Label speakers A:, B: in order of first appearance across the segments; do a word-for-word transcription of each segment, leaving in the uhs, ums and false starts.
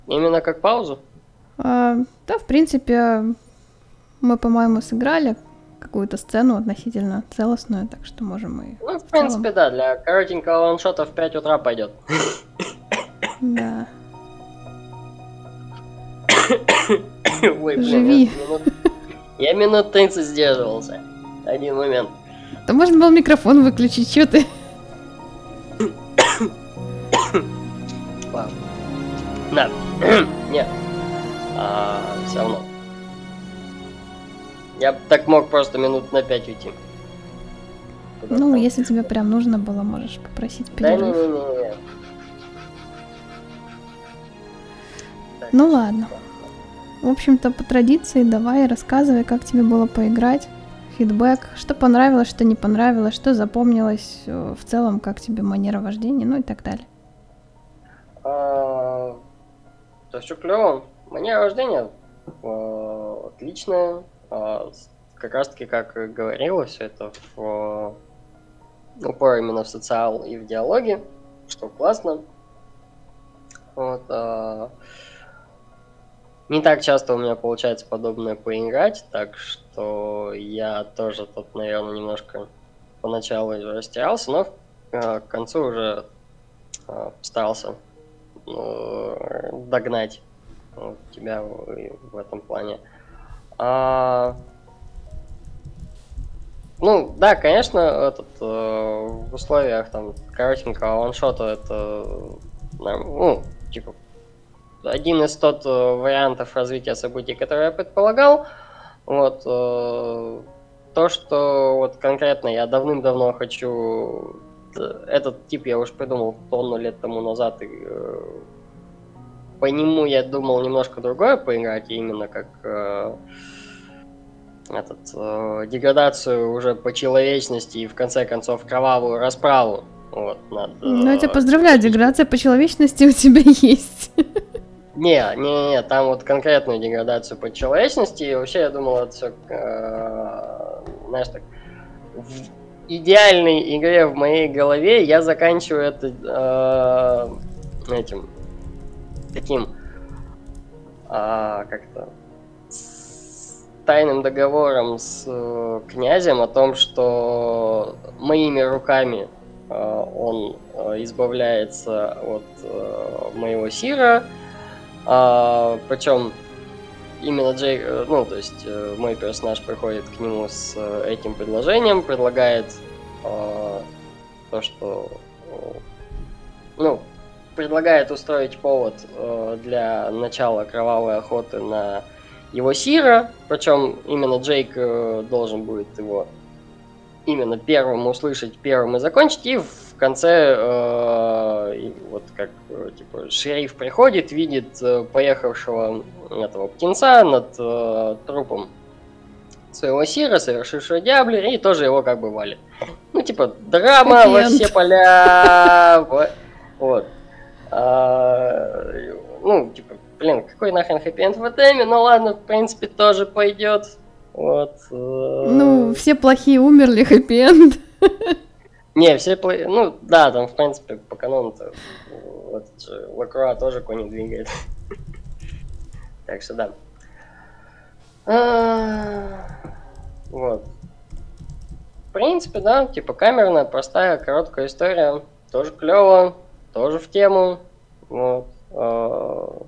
A: Именно как паузу?
B: А, да, в принципе, мы, по-моему, сыграли какую-то сцену относительно целостную, так что можем и
A: Ну, в
B: в целом.
A: принципе, да, для коротенького ваншота в пять утра пойдет.
B: Да.
A: Ой, блин, я
B: Живи.
A: минут, я минут тридцать сдерживался. Один момент.
B: Да можно было микрофон выключить, чё ты?
A: Ладно. Да. Нет. А, все равно. Я б так мог просто минут на пять уйти. Куда
B: Ну,
A: там?
B: если тебе прям нужно было, можешь попросить
A: Да
B: перерыв.
A: не-не-не.
B: Ну ладно. В общем-то, по традиции, давай рассказывай, как тебе было поиграть. Фидбэк, что понравилось, что не понравилось, что запомнилось э, в целом, как тебе манера вождения, ну и так далее.
A: А, да все клево. Манера рождения а, отличная. А, с- как раз таки, как и говорилось, это в а, упор именно в социал и в диалоге, что классно. Вот, а, не так часто у меня получается подобное поиграть, так что я тоже тут, наверное, немножко поначалу растерялся, но а, к концу уже а, старался э, догнать вот, тебя в, в этом плане. А, ну, да, конечно, этот, э, в условиях там коротенького ваншота это, норм- ну, типа, один из тот э, вариантов развития событий, который я предполагал. Вот, э, то, что вот конкретно я давным-давно хочу, э, этот тип я уж придумал тонну лет тому назад, и э, по нему я думал немножко другое поиграть, именно как э, этот, э, деградацию уже по человечности и в конце концов кровавую расправу вот, над
B: Ну, я тебя
A: э,
B: поздравляю,
A: типичным.
B: деградация по человечности у тебя есть.
A: Не, не, не, там вот конкретную деградацию по человечности, и вообще я думал, это все, знаешь, так, в идеальной игре в моей голове я заканчиваю это э, этим, таким, а, как-то, с тайным договором с э, князем о том, что моими руками э, он э, избавляется от э, моего сира, а, причем именно Джей, э, ну, то есть э, мой персонаж приходит к нему с э, этим предложением, предлагает э, то, что, э, ну, предлагает устроить повод э, для начала кровавой охоты на его сира, причем именно Джейк э, должен будет его именно первым услышать, первым и закончить, и в конце э, и вот как э, типа шериф приходит, видит э, поехавшего этого птенца над э, трупом своего сира, совершившего диаблер, и тоже его как бы валит. Ну, типа, драма во все
B: Хэппи-энд.
A: поля. Вот. А, ну, типа, блин, какой нахрен хэппи-энд в теме? Ну ладно, в принципе, тоже пойдет. Вот.
B: Ну,
A: э,
B: все плохие умерли, хэппи-энд.
A: Не, все плей... Ну, да, там, в принципе, по канону-то вот же Лакруа тоже кони двигает. Так что да. А, Вот. В принципе, да, типа камерная, простая, короткая история. Тоже клево, тоже в тему. Вот. а,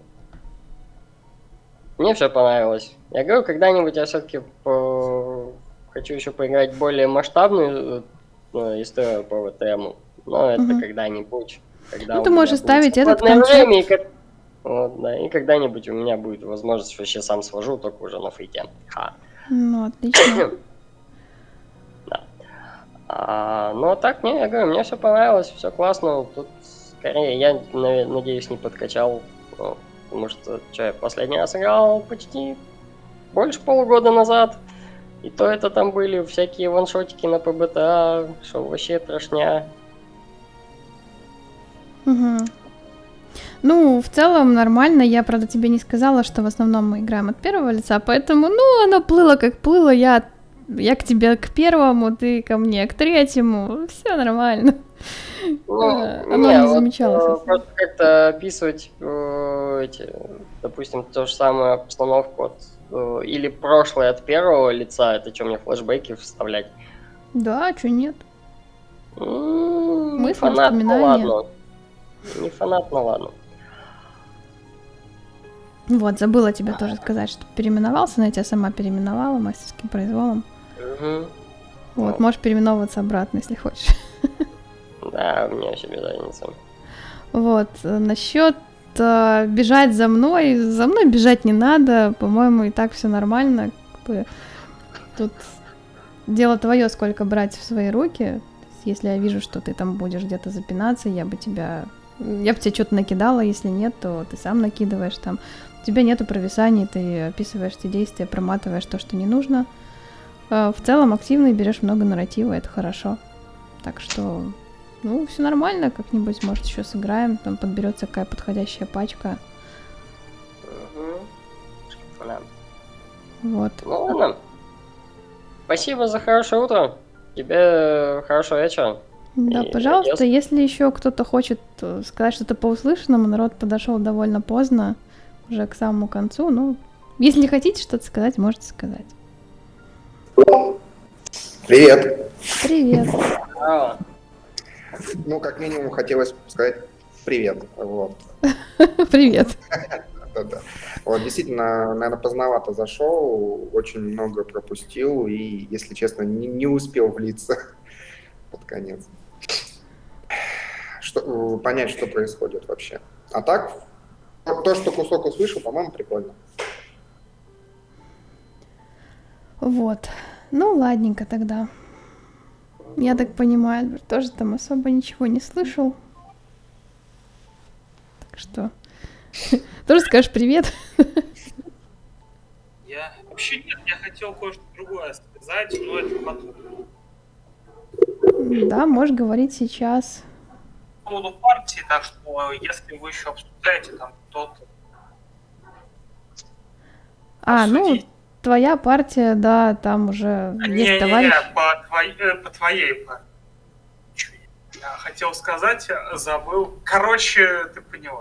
A: Мне все понравилось. Я говорю, когда-нибудь я все-таки хочу еще поиграть более масштабную э, историю по вэ тэ эм. Но это
B: Мгм.
A: когда-нибудь, когда
B: Ну,
A: у
B: ты
A: меня
B: можешь
A: будет
B: ставить этот
A: свободное время, и,
B: концепт.
A: ко- вот, да, и когда-нибудь у меня будет возможность вообще сам сложу, только уже на фейте. Ха.
B: Ну, отлично.
A: Да. А, ну, а так, не, я говорю, мне все понравилось, все классно. Тут скорее я, наве- надеюсь, не подкачал, ну, потому что, что, я последний раз играл почти больше полугода назад. И то это там были всякие ваншотики на пэ бэ тэ а, что вообще трошня.
B: Мгм. Ну, в целом нормально. Я, правда, тебе не сказала, что в основном мы играем от первого лица, поэтому, ну, оно плыло как плыло. Я, я к тебе к первому, ты ко мне к третьему. Все нормально.
A: Ну,
B: Э, Оно
A: не,
B: не
A: вот
B: замечалось
A: э,
B: особо.
A: просто как-то описывать э, эти, допустим, ту же самую обстановку вот, э, или прошлое от первого лица, это что, мне флешбеки вставлять?
B: Да, чё нет?
A: М, Не
B: Мысли,
A: фанат, ну
B: воспоминания.
A: ладно. Не фанат, ну ладно.
B: Вот, забыла тебе тоже сказать, что переименовался, но я тебя сама переименовала мастерским произволом.
A: Мгм.
B: Вот,
A: Ну,
B: можешь переименовываться обратно, если хочешь.
A: да, мне вообще без разницы.
B: Вот, э, насчет э, бежать за мной, за мной бежать не надо, по-моему, и так все нормально. Как бы тут дело твое, сколько брать в свои руки. То есть, если я вижу, что ты там будешь где-то запинаться, я бы тебя, я бы тебе что-то накидала, если нет, то ты сам накидываешь там. У тебя нету провисаний, ты описываешь те действия, проматываешь то, что не нужно. Э, В целом активно и берешь много нарратива, это хорошо. Так что, ну, все нормально, как-нибудь, может, еще сыграем, там подберется какая подходящая пачка.
A: Мгм. Да.
B: Вот.
A: Ну ладно. Спасибо за хорошее утро. Тебе хорошего вечера.
B: Да,
A: И
B: пожалуйста,
A: адьос.
B: если еще кто-то хочет э, сказать что-то по услышанному, народ подошел довольно поздно, уже к самому концу. Ну, если хотите что-то сказать, можете сказать.
C: Привет.
B: Привет.
A: А,
C: Ну, как минимум, хотелось сказать привет. Вот.
B: Привет.
C: Да-да. Вот, действительно, наверное, поздновато зашел, очень много пропустил и, если честно, не, не успел влиться под конец. Что, понять, что происходит вообще. А так, то, что кусок услышал, по-моему, прикольно.
B: Вот. Ну, ладненько тогда. Я так понимаю, Альберт тоже там особо ничего не слышал. Так что тоже скажешь привет.
D: Я вообще нет, я хотел кое-что другое сказать, но это потом.
B: Да, можешь говорить сейчас.
D: По поводу партии, так что если вы еще обсуждаете там тот
B: А, ну,
D: обсудить.
B: твоя партия, да, там уже есть
D: Не-не-не,
B: товарищ.
D: по, твоей, э, по твоей партии. Я хотел сказать, забыл. Короче, ты поняла.